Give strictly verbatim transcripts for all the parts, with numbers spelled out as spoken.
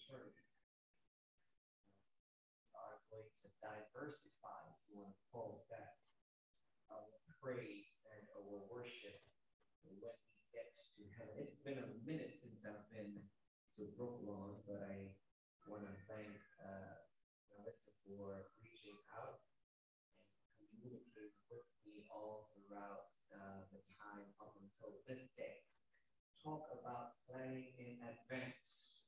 eternity are going to diversify, if you want to call it that, our praise and our worship when we get to heaven. It's been a minute since I've been to Brooklawn, but I want to thank uh, Melissa for reaching out and communicating with me all throughout uh, the time up until this day. Talk about planning in advance.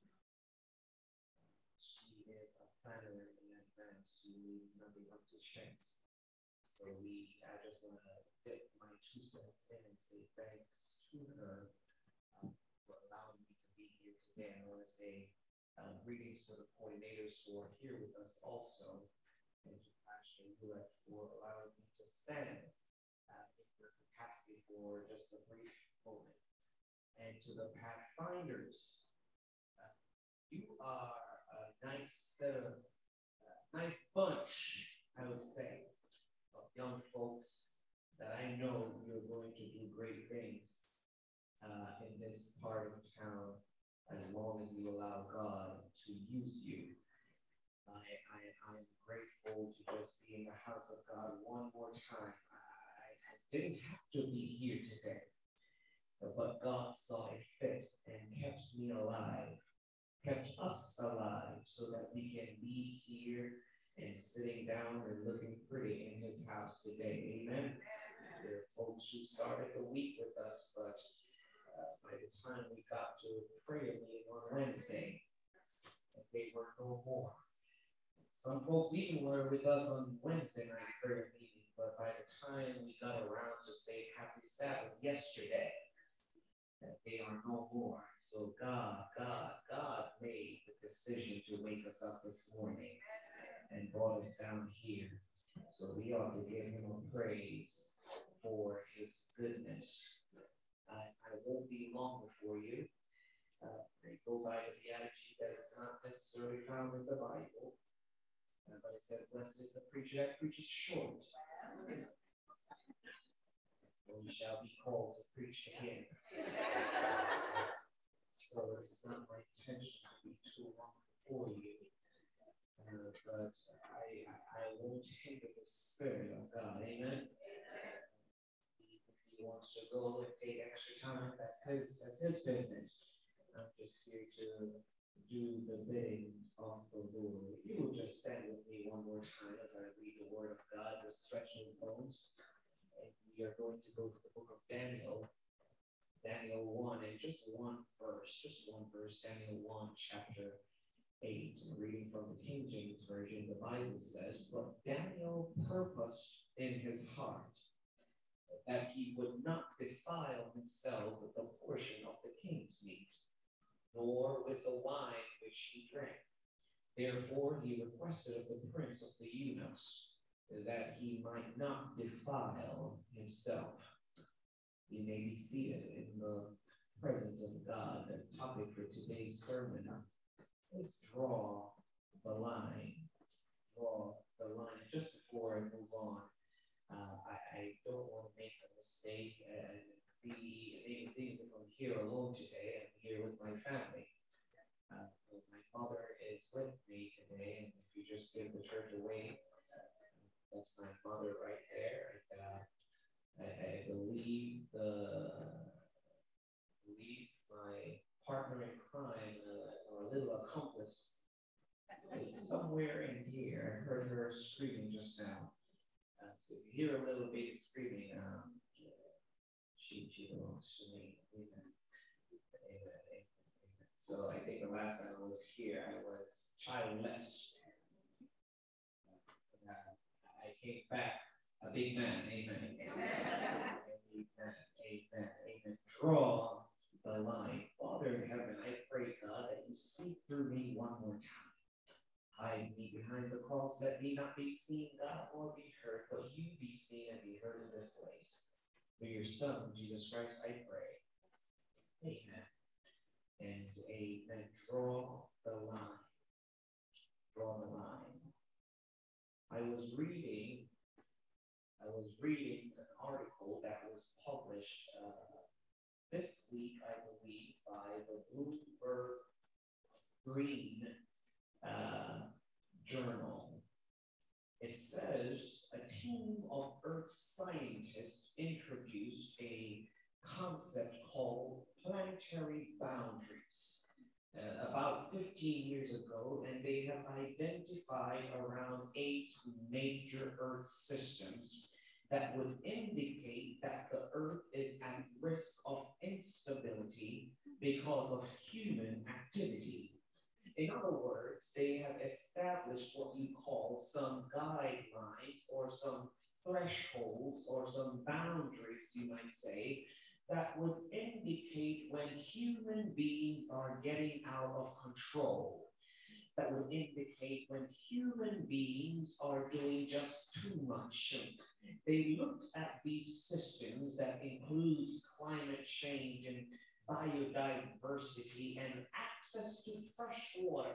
She is a planner in advance. She leaves nothing up to chance. So we, I just want to dip my two cents in and say thanks to her um, for allowing me to be here today. I want to say uh, greetings to the coordinators who are here with us also, and to Pastor Hewlett for allowing me to stand uh, in your capacity for just a brief moment. And to the Pathfinders, uh, you are a nice set of, uh, nice bunch, I would say, of young folks that I know you're going to do great things uh, in this part of town as long as you allow God to use you. I, I, I'm grateful to just be in the house of God one more time. I, I didn't have to be here today, but God saw it fit and kept me alive, kept us alive so that we can be here and sitting down and looking pretty in his house today. Amen. There are folks who started the week with us, but uh, by the time we got to prayer meeting on Wednesday, they were no more. Some folks even were with us on Wednesday night prayer meeting, but by the time we got around to say happy Sabbath yesterday, that they are no more. So God, God, God made the decision to wake us up this morning and brought us down here. So we ought to give him a praise for his goodness. I, I won't be long before you. Uh, I go by the beatitude that is not necessarily found in the Bible, uh, but it says, blessed is the preacher that preaches short. We shall be called to preach again. So it's not my intention to be too long before you, uh, but I, I won't hinder the Spirit of God. Amen. If he wants to go and take extra time, that's his, that's his business. I'm just here to do the bidding of the Lord. If you will just stand with me one more time as I read the Word of God, just stretch those bones. And we are going to go to the book of Daniel, Daniel one, and just one verse, just one verse, Daniel one, chapter eight. Reading from the King James Version, the Bible says, but Daniel purposed in his heart that he would not defile himself with the portion of the king's meat, nor with the wine which he drank. Therefore he requested of the prince of the eunuchs that he might not defile himself. You may be seated in the presence of God. The topic for today's sermon is draw the line. Draw the line. Just before I move on, uh, I, I don't want to make a mistake and be, it seems that I'm here alone today. I'm here with my family. Uh, my mother is with me today, and if you just give the church a wave, that's my mother right there. And, uh, I, I believe the I believe my partner in crime, uh, or little accomplice, is somewhere in here. I heard her screaming just now. Uh, so if you hear a little baby screaming, um, she she belongs to me. Amen. Amen. Amen. So I think the last time I was here, I was childless. Uh, I came back a big man. Amen. Amen. Amen. Amen. Amen. Draw the line. Father in heaven, I pray, God, that you speak through me one more time. Hide me behind the cross, that me not be seen, God, or be heard, but you be seen and be heard in this place. Through your Son, Jesus Christ, I pray. Amen. And amen. Draw the line. Draw the line. I was reading, I was reading an article that was published uh, this week, I believe, by the Bloomberg, Green uh, Journal. It says a team of Earth scientists introduced a concept called planetary boundaries uh, about fifteen years ago, and they have identified around eight major Earth systems that would indicate that the Earth is at risk of instability because of human activity. In other words, they have established what you call some guidelines or some thresholds or some boundaries, you might say, that would indicate when human beings are getting out of control. That would indicate when human beings are doing just too much. They looked at these systems that includes climate change and biodiversity and access to fresh water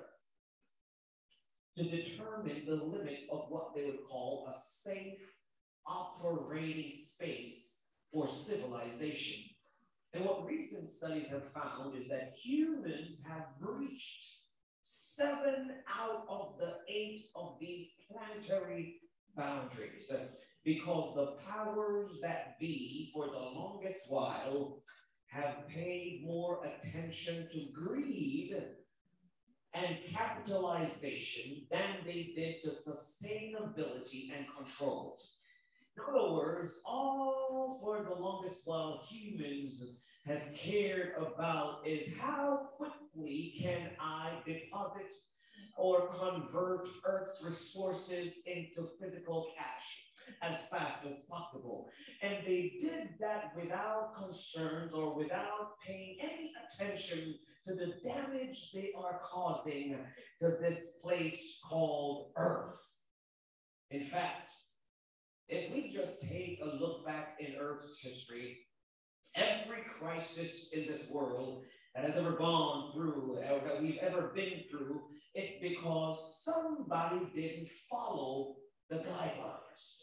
to determine the limits of what they would call a safe operating space for civilization. And what recent studies have found is that humans have breached seven out of the eight of these planetary boundaries because the powers that be for the longest while have paid more attention to greed and capitalization than they did to sustainability and controls. In other words, all for the longest while humans have cared about is how quickly can I deposit or convert Earth's resources into physical cash as fast as possible. And they did that without concerns or without paying any attention to the damage they are causing to this place called Earth. In fact, if we just take a look back in Earth's history, every crisis in this world that has ever gone through or that we've ever been through, it's because somebody didn't follow the guidelines.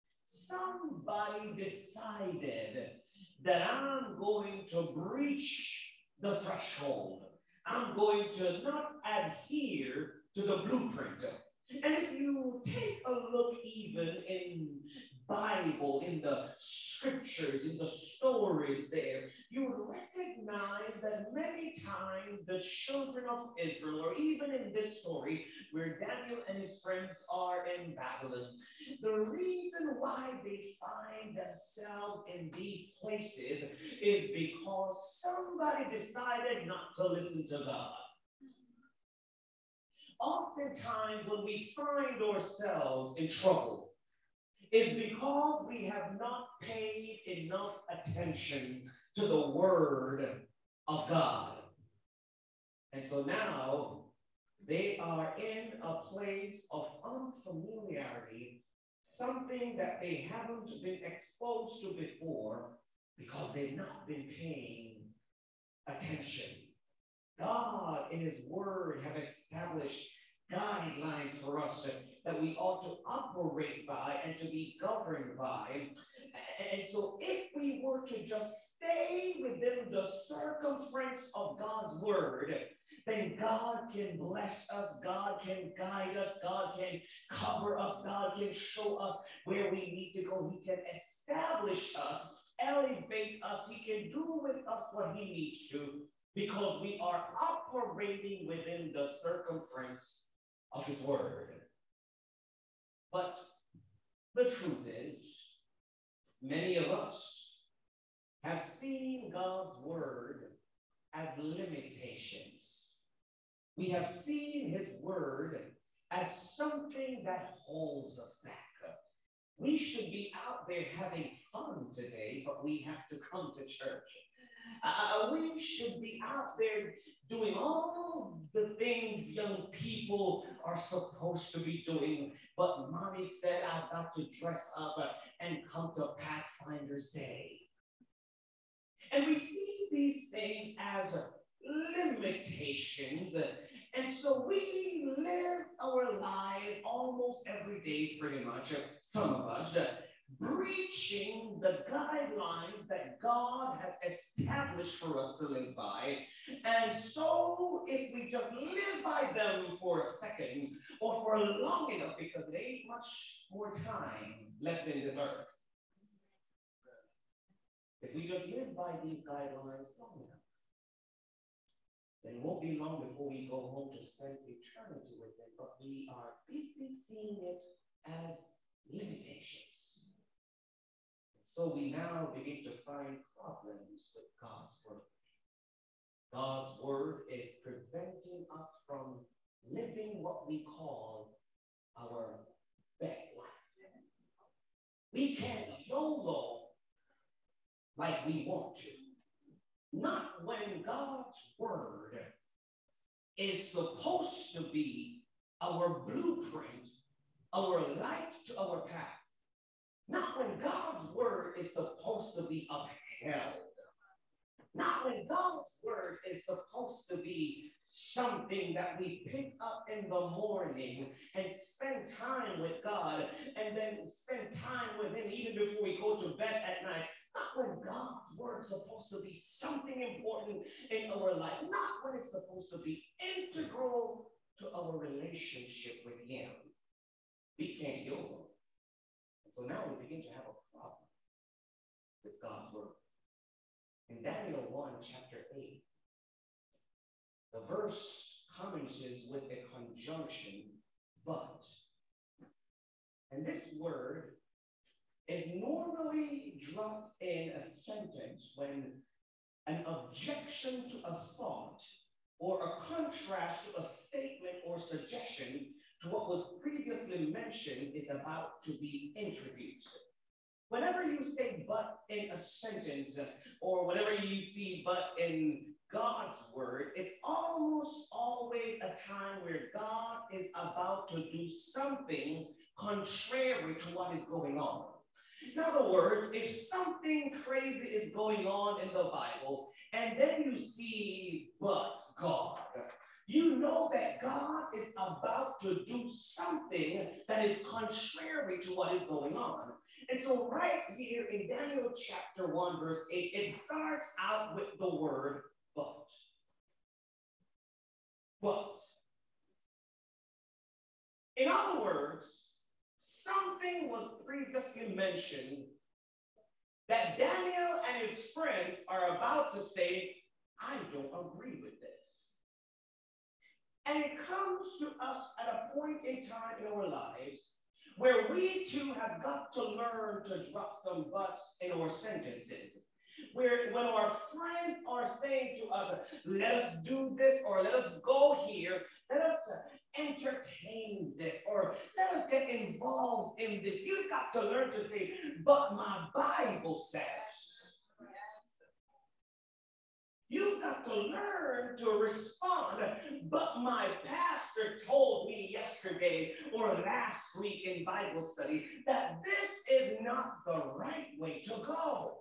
Somebody decided that I'm going to breach the threshold. I'm going to not adhere to the blueprint. And if you take a look even in Bible, in the scriptures, in the stories there, you would recognize that many times the children of Israel, or even in this story where Daniel and his friends are in Babylon, the reason why they find themselves in these places is because somebody decided not to listen to God. Oftentimes when we find ourselves in trouble, is because we have not paid enough attention to the word of God. And so now they are in a place of unfamiliarity, something that they haven't been exposed to before because they've not been paying attention. God in his word have established guidelines for us that we ought to operate by and to be governed by. And so if we were to just stay within the circumference of God's word, then God can bless us, God can guide us, God can cover us, God can show us where we need to go. He can establish us, elevate us, he can do with us what he needs to, because we are operating within the circumference of his word. But the truth is, many of us have seen God's word as limitations. We have seen his word as something that holds us back. We should be out there having fun today, but we have to come to church. Uh, we should be out there doing all the things young people are supposed to be doing, but mommy said I've got to dress up uh, and come to Pathfinder's Day. And we see these things as limitations, uh, and so we live our life almost every day, pretty much, uh, some of us, uh, breaching the guidelines that God has established for us to live by. And so if we just live hide them for a second or for long enough because there ain't much more time left in this earth. If we just live by these guidelines long enough, then it won't be long before we go home to spend eternity with Him, but we are busy seeing it as limitations. So we now begin to find problems with God's word. God's word is preventing us from living what we call our best life. We can't YOLO like we want to. Not when God's word is supposed to be our blueprint, our light to our path. Not when God's word is supposed to be upheld. Not when God's word is supposed to be something that we pick up in the morning and spend time with God and then spend time with Him even before we go to bed at night. Not when God's word is supposed to be something important in our life. Not when it's supposed to be integral to our relationship with Him. We can't YOLO. So now we begin to have a problem with God's word. In Daniel one, chapter eight, the verse commences with a conjunction, but. And this word is normally dropped in a sentence when an objection to a thought or a contrast to a statement or suggestion to what was previously mentioned is about to be introduced. Whenever you say but in a sentence, or whenever you see but in God's word, it's almost always a time where God is about to do something contrary to what is going on. In other words, if something crazy is going on in the Bible, and then you see but God, you know that God is about to do something that is contrary to what is going on. And so right here in Daniel chapter one, verse eight, it starts out with the word but. But. In other words, something was previously mentioned that Daniel and his friends are about to say, I don't agree with this. And it comes to us at a point in time in our lives where we too have got to learn to drop some buts in our sentences. Where when our friends are saying to us, let us do this or let us go here, let us entertain this or let us get involved in this. You've got to learn to say, but my Bible says. You've got to learn to respond, but my pastor told me yesterday or last week in Bible study that this is not the right way to go.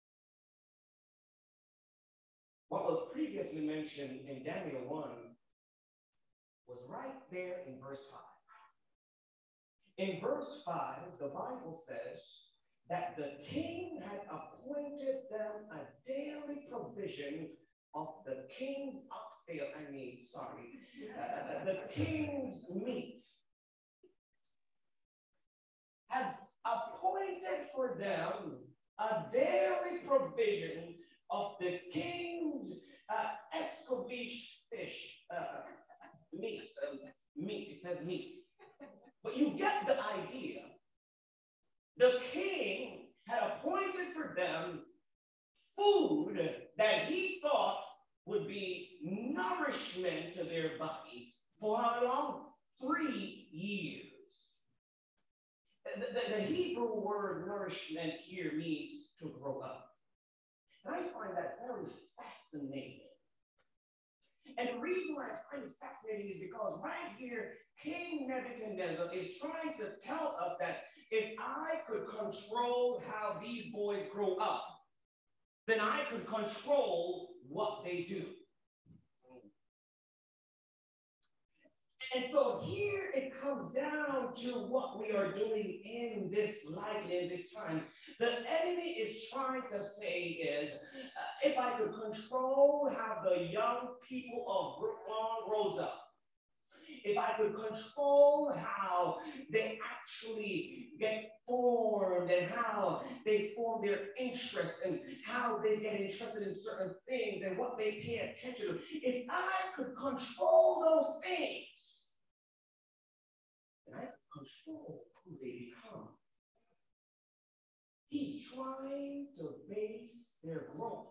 What was previously mentioned in Daniel one was right there in verse five. In verse five, the Bible says that the king had appointed them a daily provision of the king's oxtail, I mean, sorry, uh, the king's meat, had appointed for them a daily provision of the king's uh, escovitch fish, uh, meat, uh, meat, it says meat. But you get the idea. The king had appointed for them food that he thought would be nourishment to their bodies for how long? Three years. The, the, the Hebrew word nourishment here means to grow up. And I find that very fascinating. And the reason why I find it fascinating is because right here, King Nebuchadnezzar is trying to tell us that if I could control how these boys grow up, then I could control what they do. And so here it comes down to what we are doing in this life and in this time. The enemy is trying to say is, uh, if I could control how the young people of Brooklawn rose up, if I could control how they actually get formed and how they form their interests and how they get interested in certain things and what they pay attention to, if I could control those things, then I could control who they become. He's trying to base their growth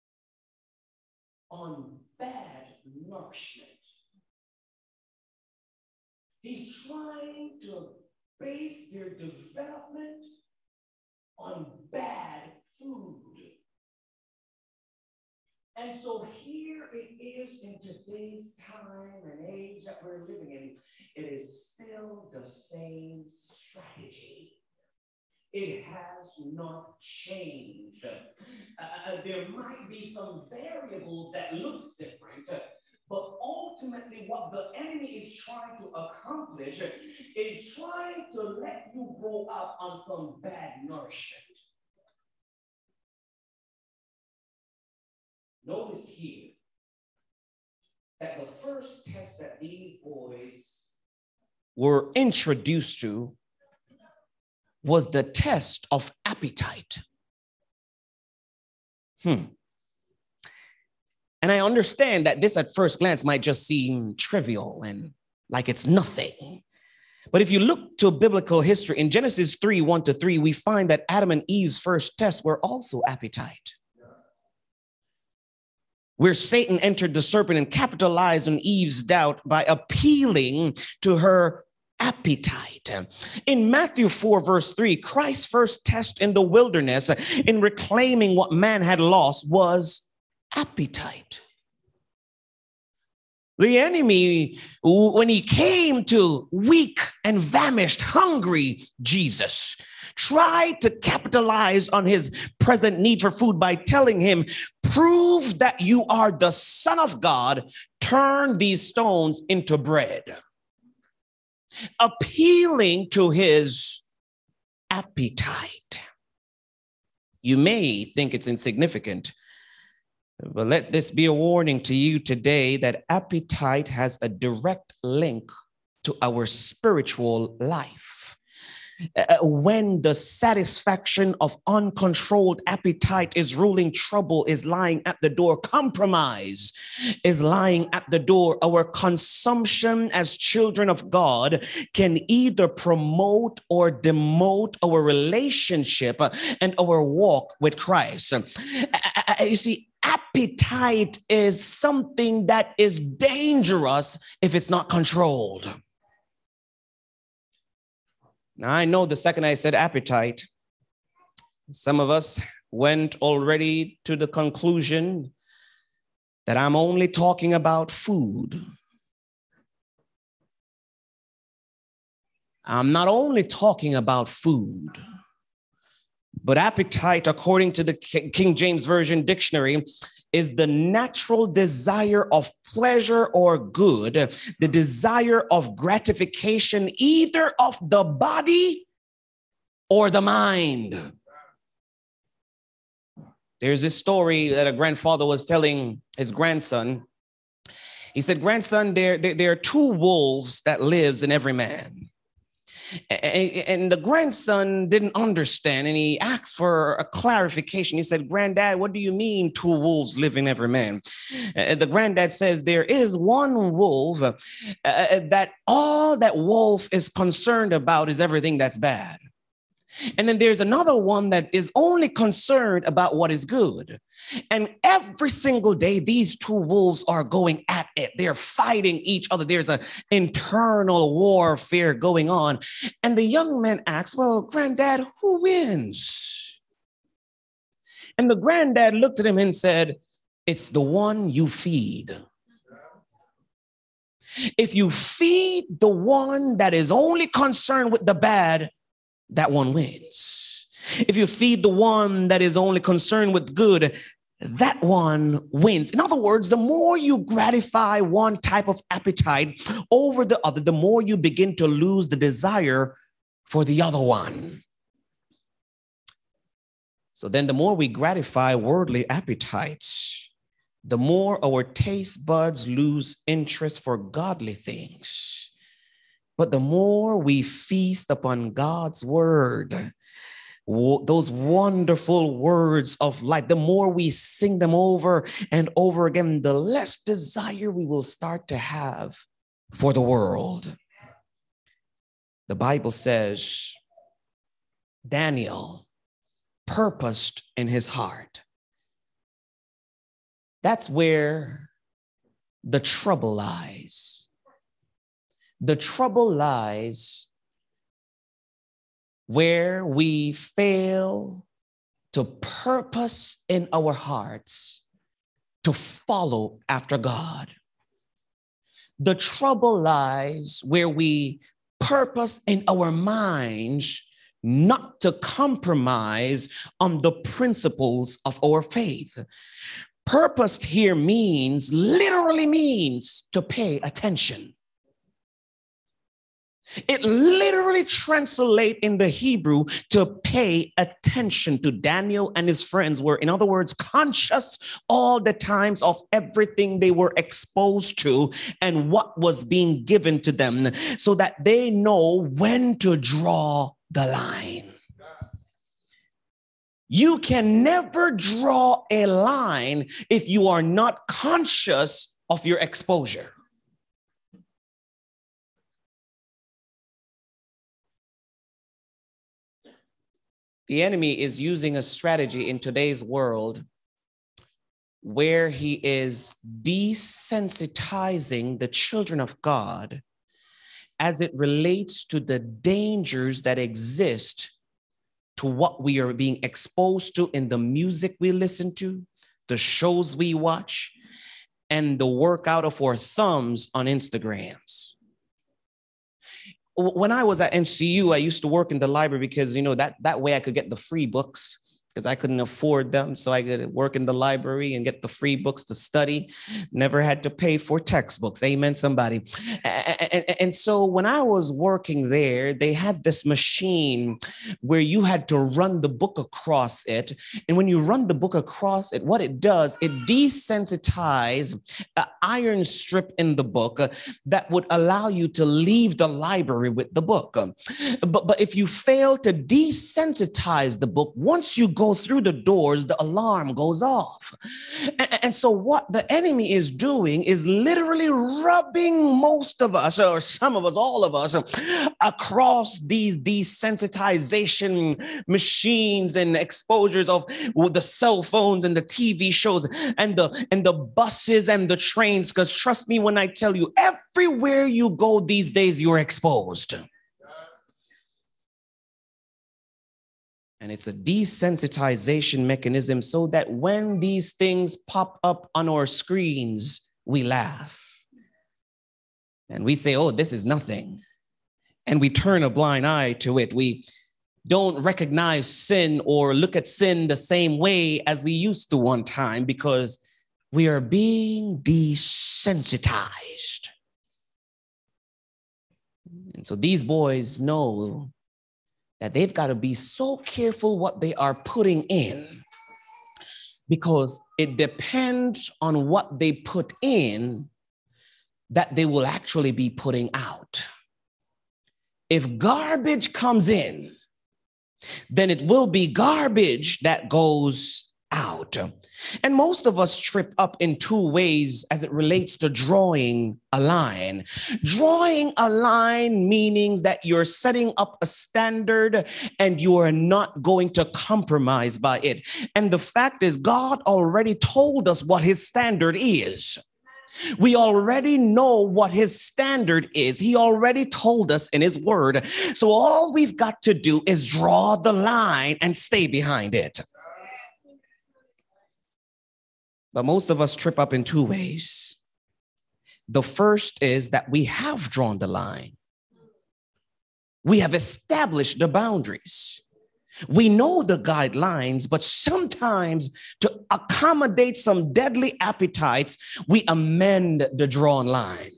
on bad nourishment. He's trying to base their development on bad food. And so here it is in today's time and age that we're living in. It is still the same strategy. It has not changed. Uh, there might be some variables that looks different, but ultimately what the enemy is trying to accomplish is trying to let you grow up on some bad nourishment. Notice here that the first test that these boys were introduced to was the test of appetite. Hmm. And I understand that this at first glance might just seem trivial and like it's nothing. But if you look to biblical history, in Genesis three, one to three, we find that Adam and Eve's first tests were also appetite. Where Satan entered the serpent and capitalized on Eve's doubt by appealing to her appetite. In Matthew four, verse three, Christ's first test in the wilderness in reclaiming what man had lost was appetite. The enemy, when he came to weak and famished, hungry Jesus, tried to capitalize on his present need for food by telling him, prove that you are the Son of God, turn these stones into bread. Appealing to his appetite. You may think it's insignificant, but let this be a warning to you today that appetite has a direct link to our spiritual life. Uh, when the satisfaction of uncontrolled appetite is ruling, trouble is lying at the door, compromise is lying at the door. Our consumption as children of God can either promote or demote our relationship and our walk with Christ. Uh, you see, appetite is something that is dangerous if it's not controlled. Now, I know the second I said appetite, some of us went already to the conclusion that I'm only talking about food. I'm not only talking about food, but appetite, according to the King James Version dictionary, is the natural desire of pleasure or good, the desire of gratification, either of the body or the mind. There's this story that a grandfather was telling his grandson. He said, grandson, there, there, there are two wolves that lives in every man. And the grandson didn't understand, and he asked for a clarification. He said, Granddad, what do you mean two wolves live in every man? Uh, the granddad says there is one wolf uh, that all that wolf is concerned about is everything that's bad. And then there's another one that is only concerned about what is good. And every single day, these two wolves are going at it. They're fighting each other. There's an internal warfare going on. And the young man asks, well, Granddad, who wins? And the granddad looked at him and said, it's the one you feed. If you feed the one that is only concerned with the bad, that one wins. If you feed the one that is only concerned with good, that one wins. In other words, the more you gratify one type of appetite over the other, the more you begin to lose the desire for the other one. So then the more we gratify worldly appetites, the more our taste buds lose interest for godly things. But the more we feast upon God's word, those wonderful words of life, the more we sing them over and over again, the less desire we will start to have for the world. The Bible says Daniel purposed in his heart. That's where the trouble lies. The trouble lies where we fail to purpose in our hearts to follow after God. The trouble lies where we purpose in our minds not to compromise on the principles of our faith. Purposed here means, literally means to pay attention. It literally translates in the Hebrew to pay attention to. Daniel and his friends were, in other words, conscious all the times of everything they were exposed to and what was being given to them so that they know when to draw the line. You can never draw a line if you are not conscious of your exposure. The enemy is using a strategy in today's world where he is desensitizing the children of God as it relates to the dangers that exist to what we are being exposed to in the music we listen to, the shows we watch, and the workout of our thumbs on Instagrams. When I was at N C U, I used to work in the library because, you know, that, that way I could get the free books because I couldn't afford them. So I could work in the library and get the free books to study. Never had to pay for textbooks. Amen, somebody. And, and, and so when I was working there, they had this machine where you had to run the book across it. And when you run the book across it, what it does, it desensitizes an iron strip in the book uh, that would allow you to leave the library with the book. Um, but, but if you fail to desensitize the book, once you go through the doors, the alarm goes off. And, and so what the enemy is doing is literally rubbing most of us, or some of us, all of us, across these desensitization machines and exposures of the cell phones and the T V shows and the, and the buses and the trains. Because trust me when I tell you, everywhere you go these days, you're exposed. And it's a desensitization mechanism so that when these things pop up on our screens, we laugh. And we say, oh, this is nothing. And we turn a blind eye to it. We don't recognize sin or look at sin the same way as we used to one time because we are being desensitized. And so these boys know that they've got to be so careful what they are putting in because it depends on what they put in that they will actually be putting out. If garbage comes in, then it will be garbage that goes out. And most of us trip up in two ways as it relates to drawing a line. Drawing a line means that you're setting up a standard and you are not going to compromise by it. And the fact is, God already told us what his standard is. We already know what his standard is. He already told us in his word. So all we've got to do is draw the line and stay behind it. But most of us trip up in two ways. The first is that we have drawn the line. We have established the boundaries. We know the guidelines, but sometimes to accommodate some deadly appetites, we amend the drawn line.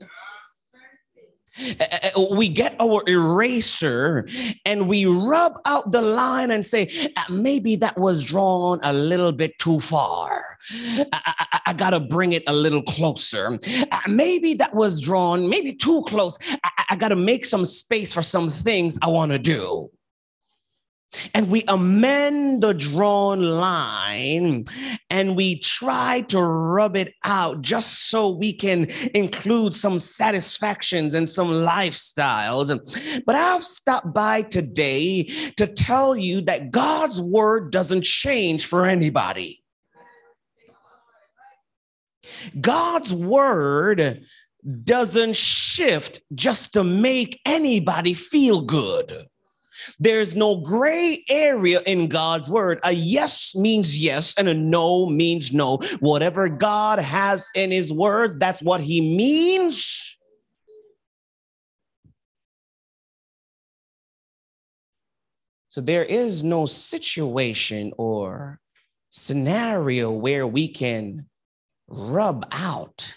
We get our eraser and we rub out the line and say, maybe that was drawn a little bit too far. I, I, I got to bring it a little closer. Maybe that was drawn maybe too close. I, I got to make some space for some things I want to do. And we amend the drawn line and we try to rub it out just so we can include some satisfactions and some lifestyles. But I've stopped by today to tell you that God's word doesn't change for anybody. God's word doesn't shift just to make anybody feel good. There's no gray area in God's word. A yes means yes and a no means no. Whatever God has in his words, that's what he means. So there is no situation or scenario where we can rub out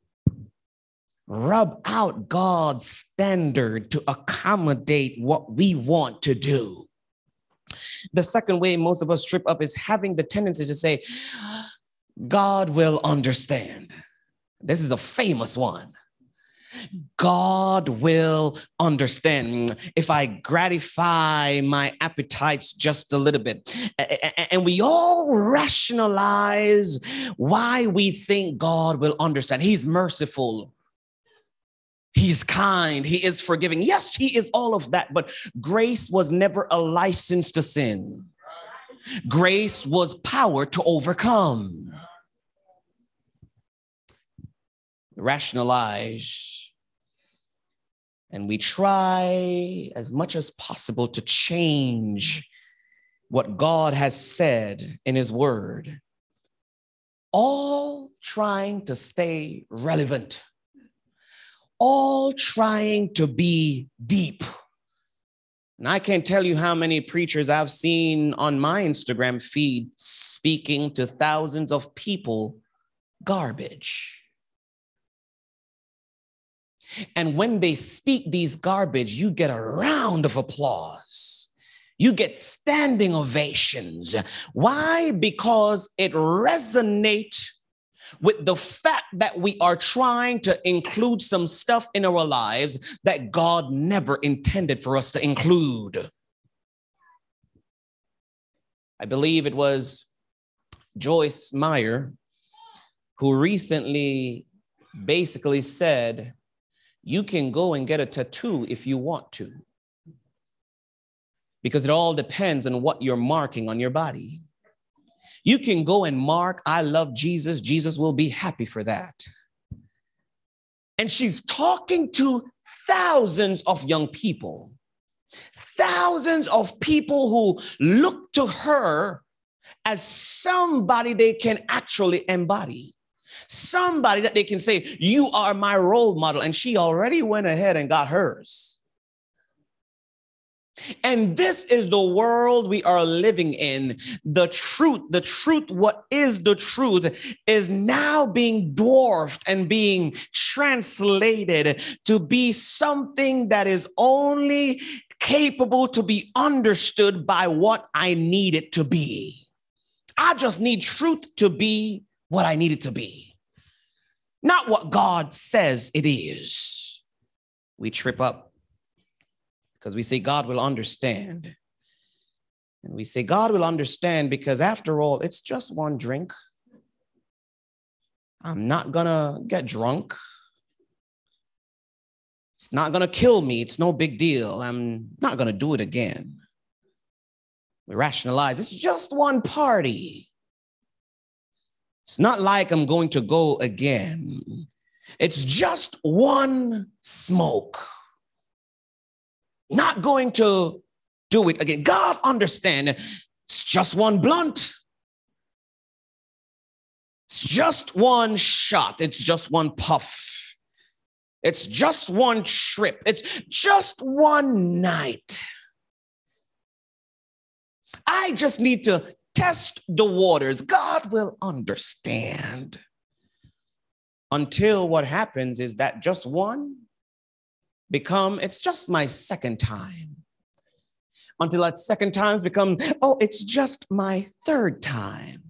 Rub out God's standard to accommodate what we want to do. The second way most of us trip up is having the tendency to say, God will understand. This is a famous one. God will understand if I gratify my appetites just a little bit. And we all rationalize why we think God will understand. He's merciful. He's kind. He is forgiving. Yes, he is all of that. But grace was never a license to sin. Grace was power to overcome. Rationalize. And we try as much as possible to change what God has said in his word, all trying to stay relevant. All trying to be deep. And I can't tell you how many preachers I've seen on my Instagram feed speaking to thousands of people garbage. And when they speak these garbage, you get a round of applause. You get standing ovations. Why? Because it resonates with the fact that we are trying to include some stuff in our lives that God never intended for us to include. I believe it was Joyce Meyer who recently basically said, you can go and get a tattoo if you want to, because it all depends on what you're marking on your body. You can go and mark, I love Jesus. Jesus will be happy for that. And she's talking to thousands of young people, thousands of people who look to her as somebody they can actually embody, somebody that they can say, you are my role model. And she already went ahead and got hers. And this is the world we are living in. The truth, the truth, what is the truth is now being dwarfed and being translated to be something that is only capable to be understood by what I need it to be. I just need truth to be what I need it to be, not what God says it is. We trip up. Because we say God will understand. And we say God will understand because after all, it's just one drink. I'm not gonna get drunk. It's not gonna kill me. It's no big deal. I'm not gonna do it again. We rationalize, it's just one party. It's not like I'm going to go again. It's just one smoke. Not going to do it again. God understand. It's just one blunt. It's just one shot. It's just one puff. It's just one trip. It's just one night. I just need to test the waters. God will understand. Until what happens is that just one become, it's just my second time. Until that second time's become, oh, it's just my third time.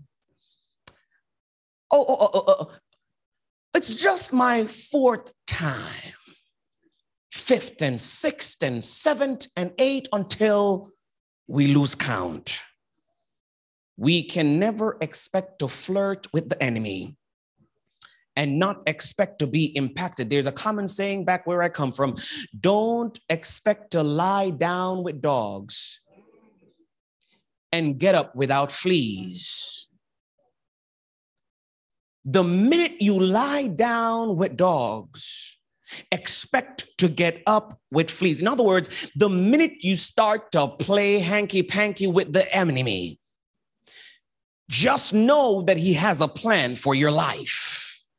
Oh, oh, oh, oh, it's just my fourth time. fifth and sixth and seventh and eighth until we lose count. We can never expect to flirt with the enemy and not expect to be impacted. There's a common saying back where I come from: don't expect to lie down with dogs and get up without fleas. The minute you lie down with dogs, expect to get up with fleas. In other words, the minute you start to play hanky-panky with the enemy, just know that he has a plan for your life.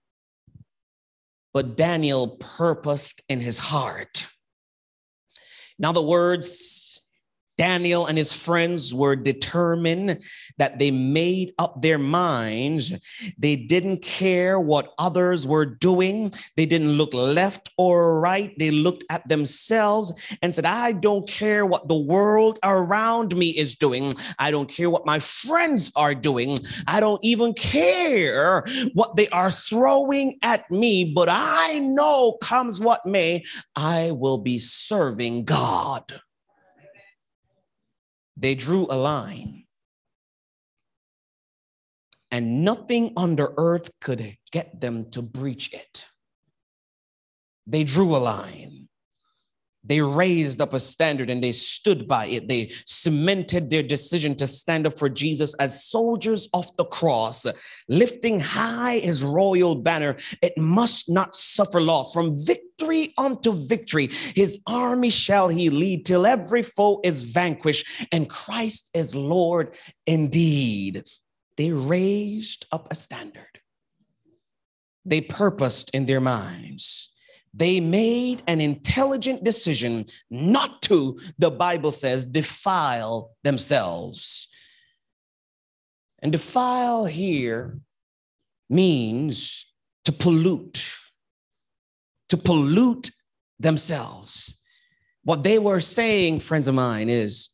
But Daniel purposed in his heart. In other words, Daniel and his friends were determined that they made up their minds. They didn't care what others were doing. They didn't look left or right. They looked at themselves and said, I don't care what the world around me is doing. I don't care what my friends are doing. I don't even care what they are throwing at me. But I know, comes what may, I will be serving God. They drew a line, and nothing under earth could get them to breach it. They drew a line. They raised up a standard and they stood by it. They cemented their decision to stand up for Jesus as soldiers of the cross, lifting high his royal banner. It must not suffer loss. From victory unto victory, his army shall he lead till every foe is vanquished and Christ is Lord indeed. They raised up a standard. They purposed in their minds. They made an intelligent decision not to, the Bible says, defile themselves. And defile here means to pollute, to pollute themselves. What they were saying, friends of mine, is,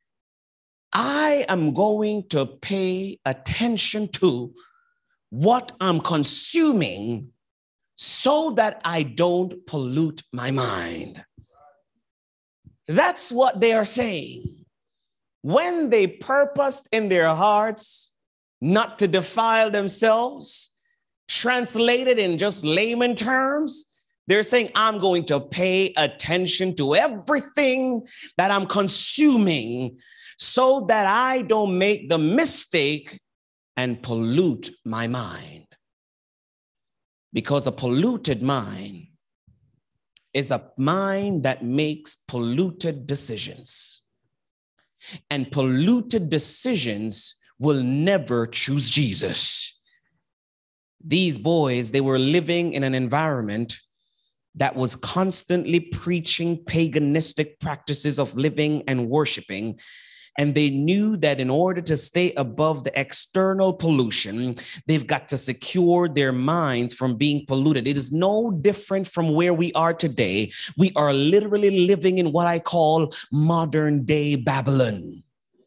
I am going to pay attention to what I'm consuming so that I don't pollute my mind. That's what they are saying. When they purposed in their hearts not to defile themselves, translated in just layman terms, they're saying, I'm going to pay attention to everything that I'm consuming so that I don't make the mistake and pollute my mind. Because a polluted mind is a mind that makes polluted decisions. And polluted decisions will never choose Jesus. These boys, they were living in an environment that was constantly preaching paganistic practices of living and worshiping. And they knew that in order to stay above the external pollution, they've got to secure their minds from being polluted. It is no different from where we are today. We are literally living in what I call modern day Babylon.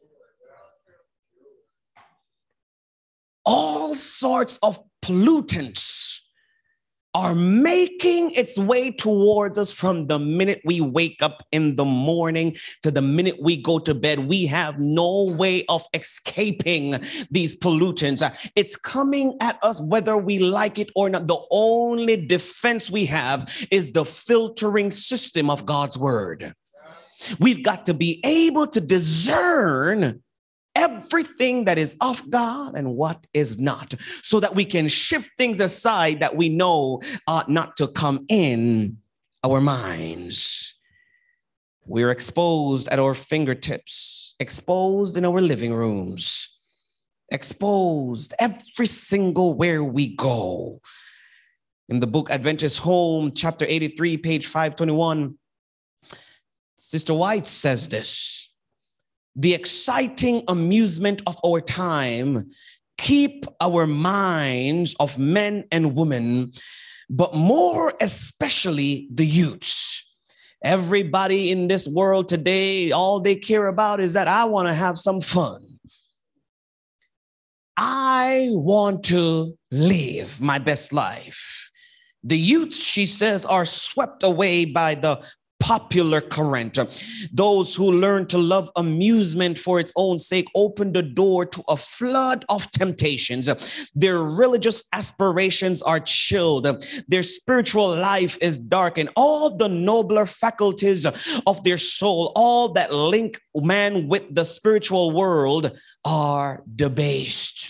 All sorts of pollutants are making its way towards us from the minute we wake up in the morning to the minute we go to bed. We have no way of escaping these pollutants. It's coming at us whether we like it or not. The only defense we have is the filtering system of God's word. We've got to be able to discern everything that is of God and what is not, so that we can shift things aside that we know ought not to come in our minds. We're exposed at our fingertips, exposed in our living rooms, exposed every single where we go. In the book Adventist Home, chapter eighty-three, page five twenty-one, Sister White says this: the exciting amusement of our time keep our minds of men and women, but more especially the youths. Everybody in this world today, all they care about is that I want to have some fun. I want to live my best life. The youths, she says, are swept away by the popular current. Those who learn to love amusement for its own sake open the door to a flood of temptations. Their religious aspirations are chilled. Their spiritual life is darkened. All the nobler faculties of their soul, all that link man with the spiritual world, are debased.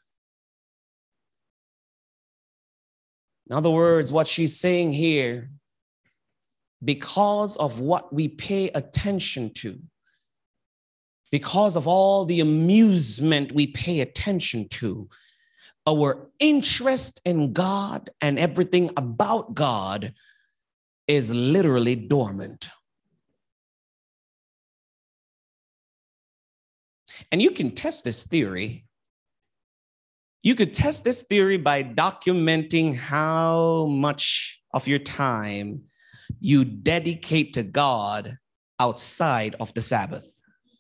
In other words, what she's saying here, because of what we pay attention to, because of all the amusement we pay attention to, our interest in God and everything about God is literally dormant. And you can test this theory. You could test this theory by documenting how much of your time you dedicate to God outside of the Sabbath.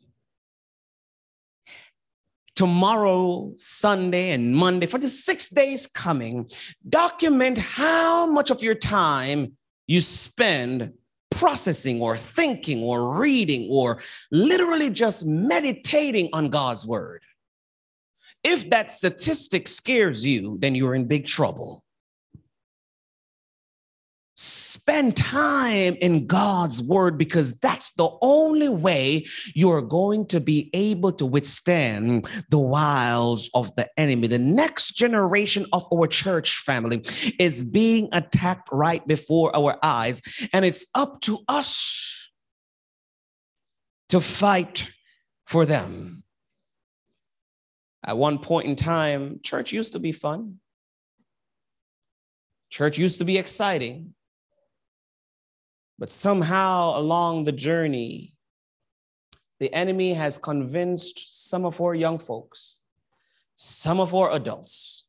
Tomorrow, Sunday, and Monday, for the six days coming, document how much of your time you spend processing or thinking or reading or literally just meditating on God's word. If that statistic scares you, then you're in big trouble. Spend time in God's word, because that's the only way you're going to be able to withstand the wiles of the enemy. The next generation of our church family is being attacked right before our eyes, and it's up to us to fight for them. At one point in time, church used to be fun. Church used to be exciting. But somehow along the journey, the enemy has convinced some of our young folks, some of our adults,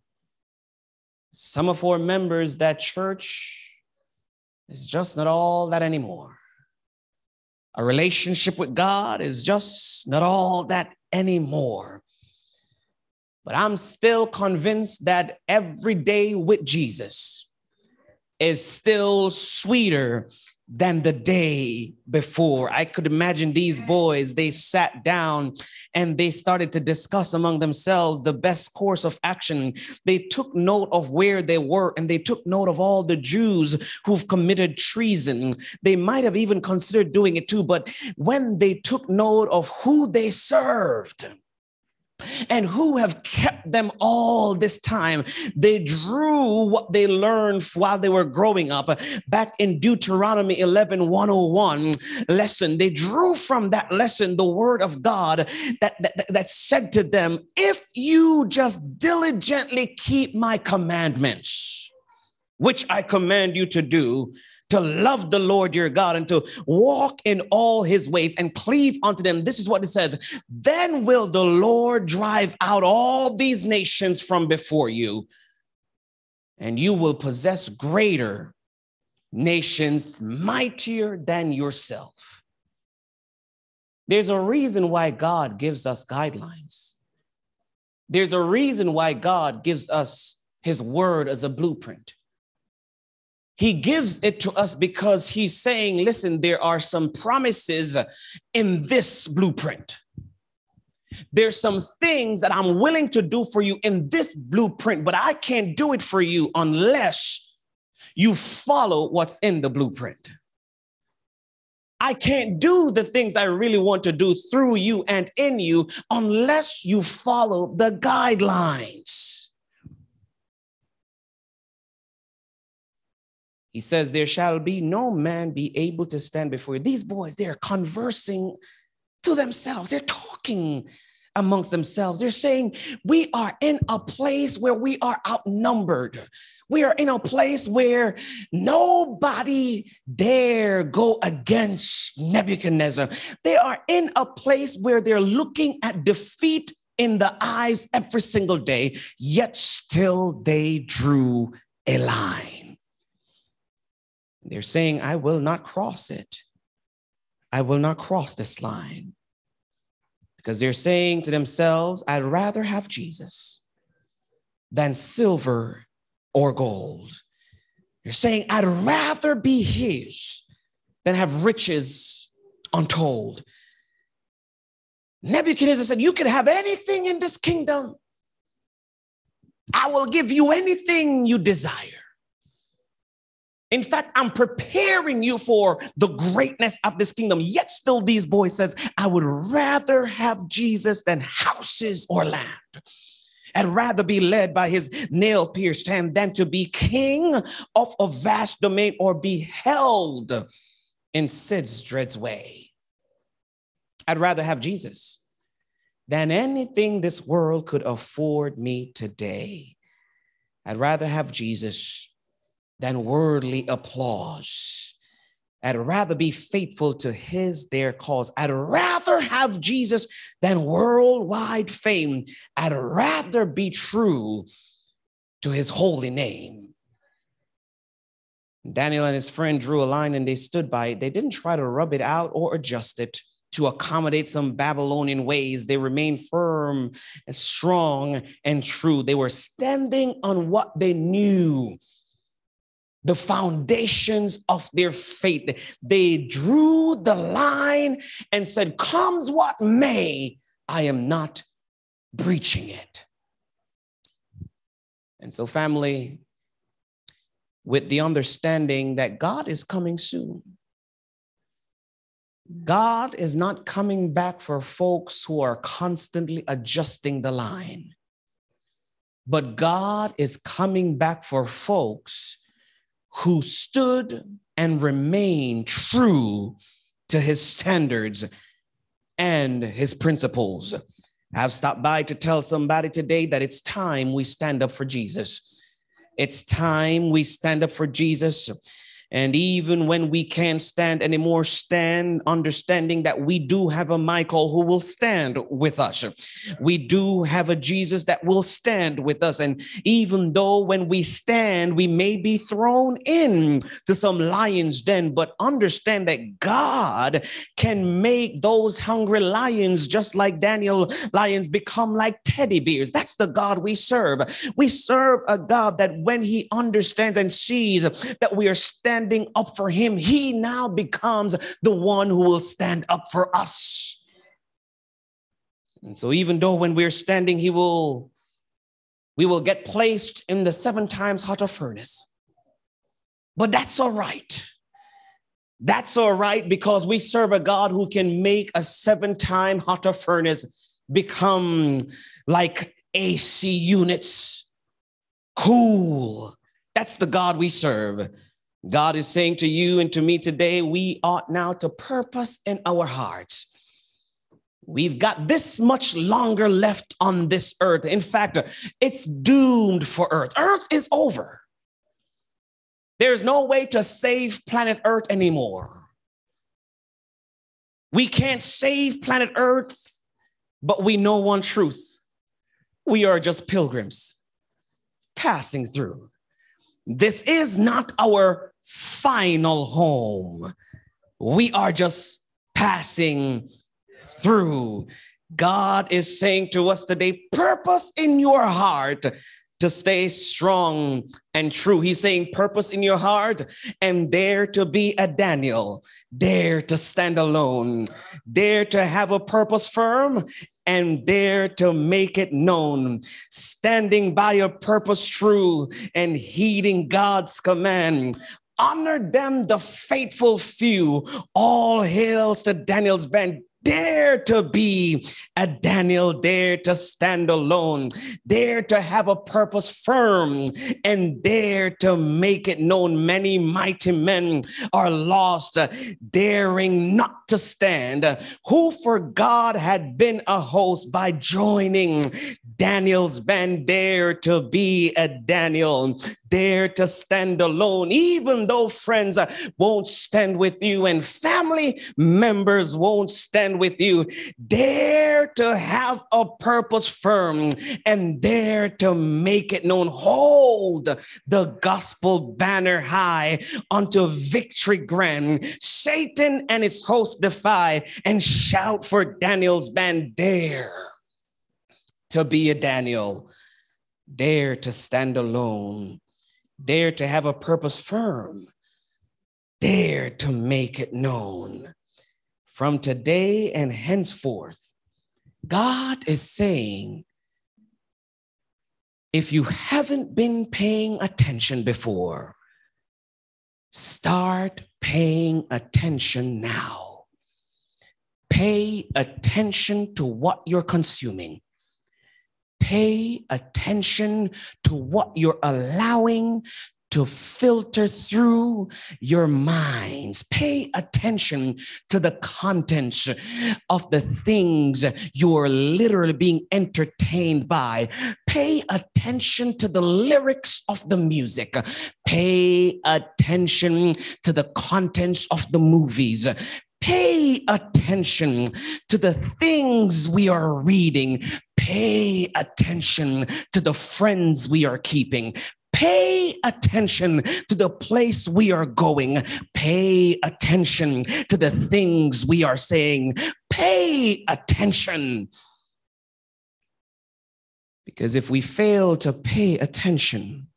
some of our members that church is just not all that anymore. A relationship with God is just not all that anymore. But I'm still convinced that every day with Jesus is still sweeter than the day before. I could imagine these boys, they sat down and they started to discuss among themselves the best course of action. They took note of where they were, and they took note of all the Jews who've committed treason. They might have even considered doing it too, but when they took note of who they served and who have kept them all this time, they drew what they learned while they were growing up back in Deuteronomy eleven, one oh one lesson. They drew from that lesson the word of God that, that, that said to them, if you just diligently keep my commandments, which I command you to do, to love the Lord your God and to walk in all his ways and cleave unto them. This is what it says. Then will the Lord drive out all these nations from before you, and you will possess greater nations, mightier than yourself. There's a reason why God gives us guidelines. There's a reason why God gives us his word as a blueprint. He gives it to us because he's saying, listen, there are some promises in this blueprint. There's some things that I'm willing to do for you in this blueprint, but I can't do it for you unless you follow what's in the blueprint. I can't do the things I really want to do through you and in you unless you follow the guidelines. He says, there shall be no man be able to stand before you. These boys, they're conversing to themselves. They're talking amongst themselves. They're saying, we are in a place where we are outnumbered. We are in a place where nobody dare go against Nebuchadnezzar. They are in a place where they're looking at defeat in the eyes every single day, yet still they drew a line. They're saying, I will not cross it. I will not cross this line. Because they're saying to themselves, I'd rather have Jesus than silver or gold. They're saying, I'd rather be his than have riches untold. Nebuchadnezzar said, you can have anything in this kingdom. I will give you anything you desire. In fact, I'm preparing you for the greatness of this kingdom. Yet still these boys says, I would rather have Jesus than houses or land. I'd rather be led by his nail-pierced hand than to be king of a vast domain or be held in Sid's dread's way. I'd rather have Jesus than anything this world could afford me today. I'd rather have Jesus than worldly applause. I'd rather be faithful to his, their cause. I'd rather have Jesus than worldwide fame. I'd rather be true to his holy name. Daniel and his friend drew a line and they stood by it. They didn't try to rub it out or adjust it to accommodate some Babylonian ways. They remained firm and strong and true. They were standing on what they knew, the foundations of their faith. They drew the line and said, comes what may, I am not breaching it. And so, family, with the understanding that God is coming soon, God is not coming back for folks who are constantly adjusting the line, but God is coming back for folks who stood and remained true to his standards and his principles. I've stopped by to tell somebody today that it's time we stand up for Jesus. It's time we stand up for Jesus. And even when we can't stand anymore, stand understanding that we do have a Michael who will stand with us. We do have a Jesus that will stand with us. And even though when we stand, we may be thrown in to some lion's den, but understand that God can make those hungry lions, just like Daniel lions, become like teddy bears. That's the God we serve. We serve a God that when he understands and sees that we are standing Standing up for him, he now becomes the one who will stand up for us. And so even though when we're standing, he will, we will get placed in the seven times hotter furnace. But that's all right. That's all right, because we serve a God who can make a seven time hotter furnace become like A C units. Cool. That's the God we serve. God is saying to you and to me today, we ought now to purpose in our hearts. We've got this much longer left on this earth. In fact, it's doomed for earth. Earth is over. There's no way to save planet Earth anymore. We can't save planet Earth, but we know one truth. We are just pilgrims passing through. This is not our final home. We are just passing through. God is saying to us today, purpose in your heart to stay strong and true. He's saying purpose in your heart and dare to be a Daniel, dare to stand alone, dare to have a purpose firm and dare to make it known, standing by a purpose true and heeding God's command. Honor them, the faithful few. All hails to Daniel's band. Dare to be a Daniel, dare to stand alone, dare to have a purpose firm, and dare to make it known. Many mighty men are lost, daring not to stand, who for God had been a host by joining Daniel's band. Dare to be a Daniel, dare to stand alone, even though friends won't stand with you and family members won't stand with you. Dare to have a purpose firm and dare to make it known. Hold the gospel banner high unto victory grand. Satan and its host defy and shout for Daniel's band. Dare to be a Daniel, dare to stand alone, dare to have a purpose firm, dare to make it known. From today and henceforth, God is saying, if you haven't been paying attention before, start paying attention now. Pay attention to what you're consuming. Pay attention to what you're allowing to filter through your minds. Pay attention to the contents of the things you're literally being entertained by. Pay attention to the lyrics of the music. Pay attention to the contents of the movies. Pay attention to the things we are reading. Pay attention to the friends we are keeping. Pay attention to the place we are going. Pay attention to the things we are saying. Pay attention. Because if we fail to pay attention,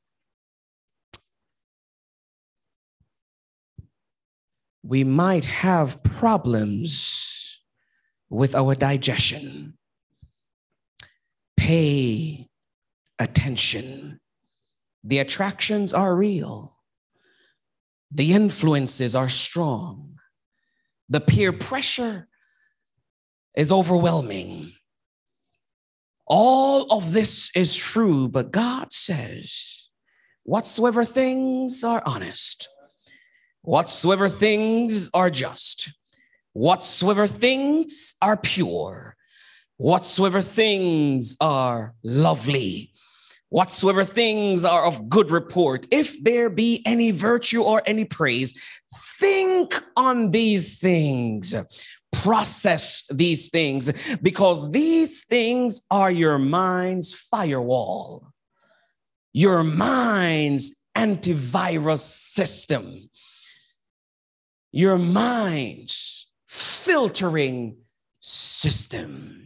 we might have problems with our digestion. Pay attention. The attractions are real. The influences are strong. The peer pressure is overwhelming. All of this is true, but God says, whatsoever things are honest, whatsoever things are just, whatsoever things are pure, whatsoever things are lovely, whatsoever things are of good report, if there be any virtue or any praise, think on these things, process these things, because these things are your mind's firewall, your mind's antivirus system, your mind's filtering system.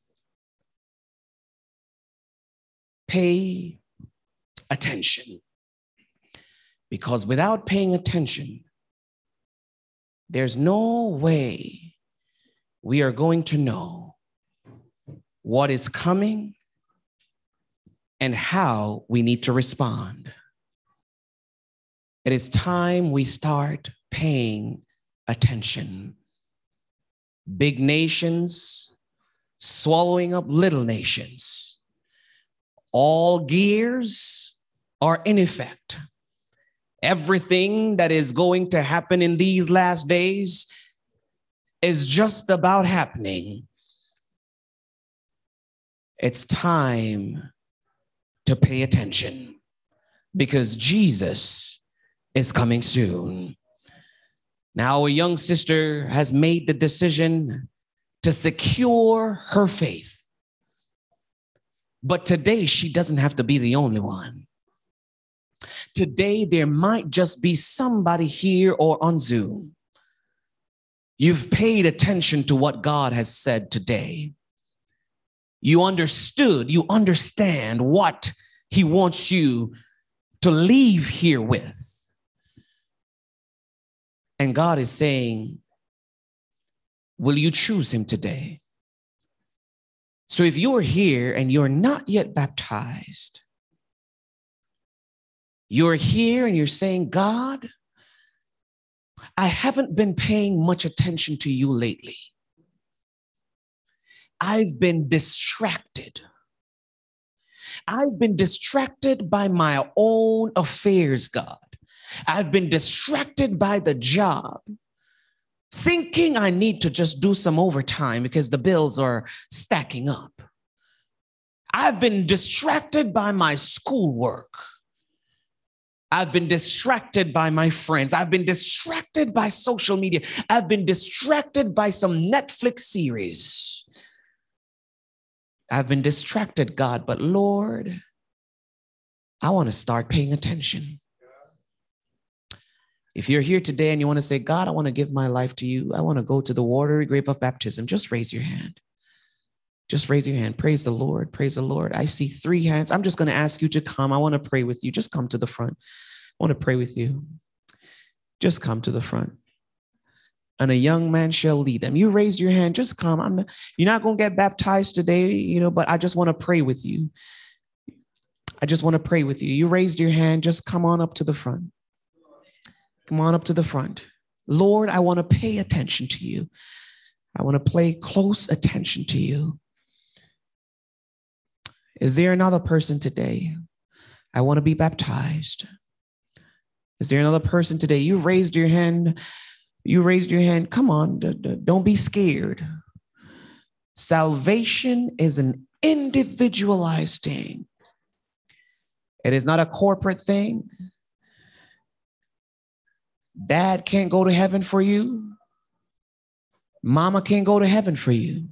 Pay attention, because without paying attention, there's no way we are going to know what is coming and how we need to respond. It is time we start paying attention. Big nations swallowing up little nations. All gears are in effect. Everything that is going to happen in these last days is just about happening. It's time to pay attention, because Jesus is coming soon. Now, a young sister has made the decision to secure her faith. But today, she doesn't have to be the only one. Today, there might just be somebody here or on Zoom. You've paid attention to what God has said today. You understood, you understand what he wants you to leave here with. And God is saying, will you choose him today? So if you're here and you're not yet baptized, you're here and you're saying, God, I haven't been paying much attention to you lately. I've been distracted. I've been distracted by my own affairs, God. I've been distracted by the job, thinking I need to just do some overtime because the bills are stacking up. I've been distracted by my schoolwork. I've been distracted by my friends. I've been distracted by social media. I've been distracted by some Netflix series. I've been distracted, God, but Lord, I want to start paying attention. If you're here today and you want to say, God, I want to give my life to you. I want to go to the watery grave of baptism. Just raise your hand. Just raise your hand. Praise the Lord. Praise the Lord. I see three hands. I'm just going to ask you to come. I want to pray with you. Just come to the front. I want to pray with you. just come to the front. And a young man shall lead them. You raised your hand, just come. I'm not, you're not going to get baptized today, you know, but I just want to pray with you. I just want to pray with you. You raised your hand, just come on up to the front. Come on up to the front. Lord, I want to pay attention to you. I want to pay close attention to you. Is there another person today? I want to be baptized. Is there another person today? You raised your hand. You raised your hand. Come on, don't be scared. Salvation is an individualized thing. It is not a corporate thing. Dad can't go to heaven for you. Mama can't go to heaven for you.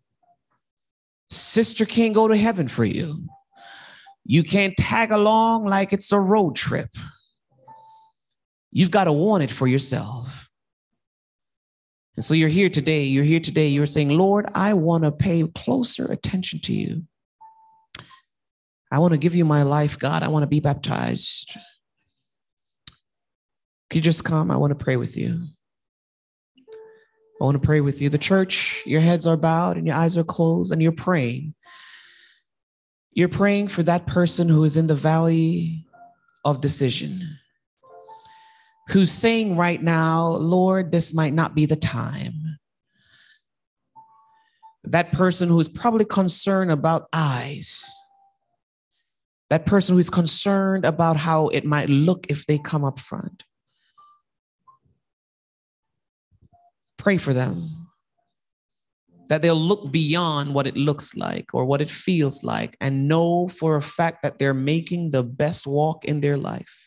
Sister can't go to heaven for you. You can't tag along like it's a road trip. You've got to want it for yourself. And so you're here today. You're here today. You're saying, Lord, I want to pay closer attention to you. I want to give you my life, God. I want to be baptized. Could you just come? I want to pray with you. I want to pray with you. The church, your heads are bowed and your eyes are closed and you're praying. You're praying for that person who is in the valley of decision, who's saying right now, Lord, this might not be the time. That person who is probably concerned about eyes. That person who is concerned about how it might look if they come up front. Pray for them, that they'll look beyond what it looks like or what it feels like and know for a fact that they're making the best walk in their life.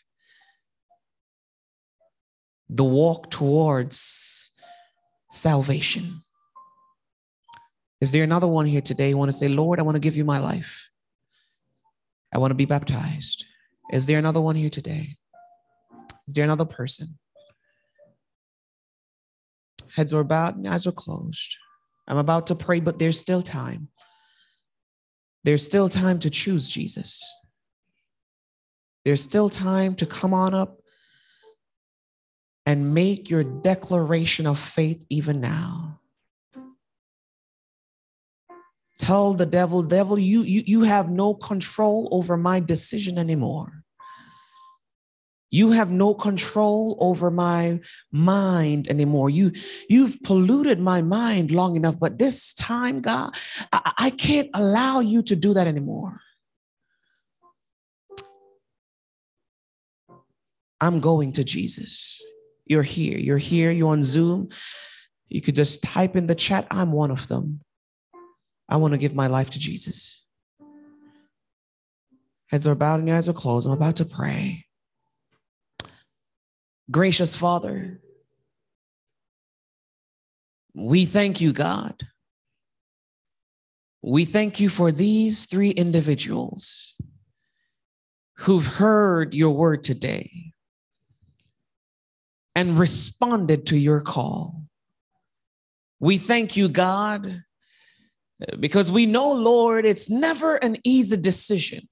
The walk towards salvation. Is there another one here today who want to say, Lord, I want to give you my life. I want to be baptized. Is there another one here today? Is there another person? Heads are bowed and eyes are closed. I'm about to pray, but there's still time. There's still time to choose Jesus. There's still time to come on up and make your declaration of faith even now. Tell the devil, devil, you, you, you have no control over my decision anymore. You have no control over my mind anymore. You, you've polluted my mind long enough, but this time, God, I, I can't allow you to do that anymore. I'm going to Jesus. You're here. You're here. You're on Zoom. You could just type in the chat, I'm one of them. I want to give my life to Jesus. Heads are bowed and your eyes are closed. I'm about to pray. Gracious Father, we thank you, God. We thank you for these three individuals who've heard your word today and responded to your call. We thank you, God, because we know, Lord, it's never an easy decision.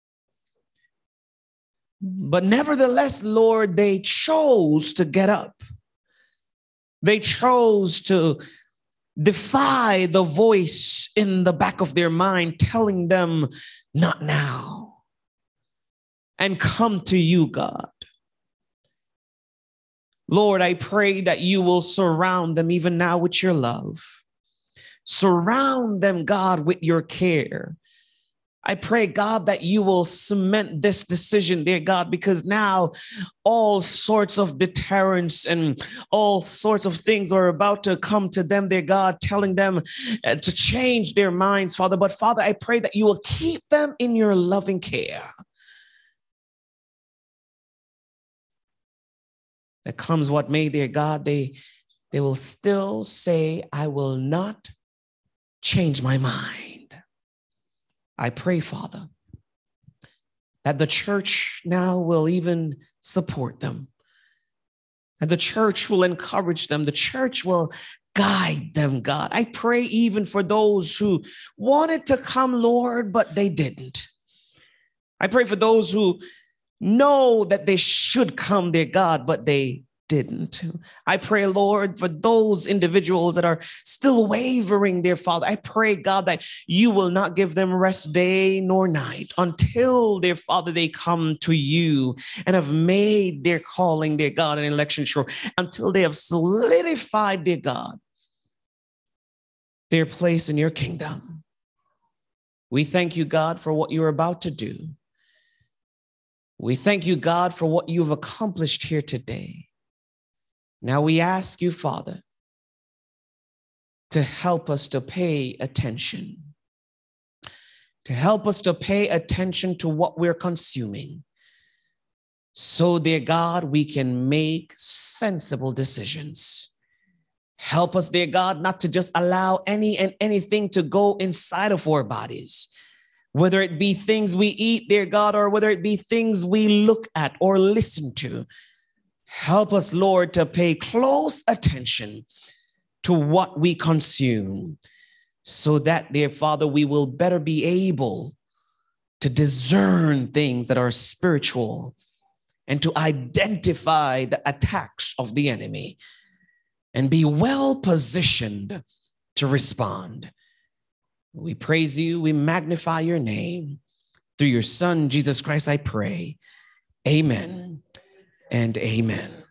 But nevertheless, Lord, they chose to get up. They chose to defy the voice in the back of their mind telling them, not now, and come to you, God. Lord, I pray that you will surround them even now with your love. Surround them, God, with your care. I pray, God, that you will cement this decision, dear God, because now all sorts of deterrents and all sorts of things are about to come to them, dear God, telling them to change their minds, Father. But Father, I pray that you will keep them in your loving care. That comes what may, dear God, they, they will still say, I will not change my mind. I pray, Father, that the church now will even support them, that the church will encourage them, the church will guide them, God. I pray even for those who wanted to come, Lord, but they didn't. I pray for those who know that they should come, dear God, but they didn't. I pray, Lord, for those individuals that are still wavering, dear Father. I pray, God, that you will not give them rest day nor night until, dear Father, they come to you and have made their calling, dear God, and election sure, until they have solidified, dear God, their place in your kingdom. We thank you, God, for what you're about to do. We thank you, God, for what you've accomplished here today. Now we ask you, Father, to help us to pay attention, to help us to pay attention to what we're consuming. So, dear God, we can make sensible decisions. Help us, dear God, not to just allow any and anything to go inside of our bodies, whether it be things we eat, dear God, or whether it be things we look at or listen to. Help us, Lord, to pay close attention to what we consume so that, dear Father, we will better be able to discern things that are spiritual and to identify the attacks of the enemy and be well positioned to respond. We praise you. We magnify your name. Through your Son, Jesus Christ, I pray. Amen and amen.